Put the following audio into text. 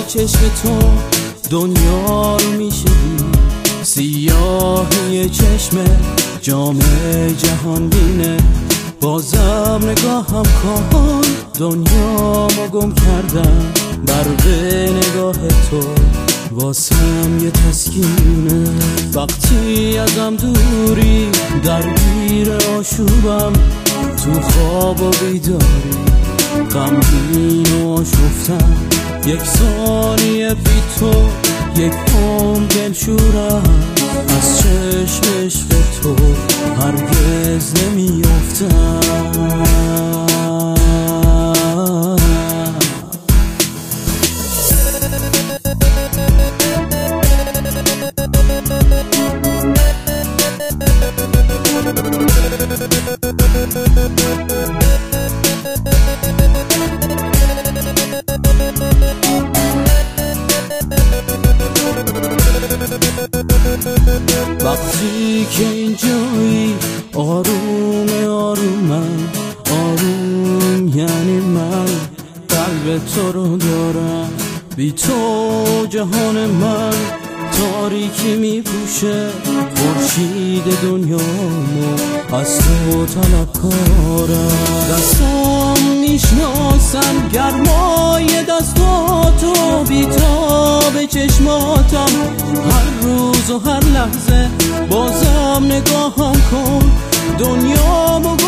چشم تو دنیا رو میشدی، سیاهی چشم جام جهان بینه. بازم نگاهم کن، دنیا ما گم کردم، برق نگاه تو واسم یه تسکینه. وقتی ازم دوری درگیر آشوبم، تو خواب و بیداری غمگین و آشفتم. یک ثانیه بی تو یک عمر دلشورم، از چشم عشق تو هرگز نمیافتم. وقتی که اینجایی آروم آرومم، آروم یعنی من قلب تو رو دارم. بی تو جهان من تاریکی میپوشه، خورشید دنیامو از تو طلبکارم. دستام میشناسن گرمای دستاتو، بیتاب چشماتم هر روز و هر لحظه. بازم نگاهم کن، دنیامو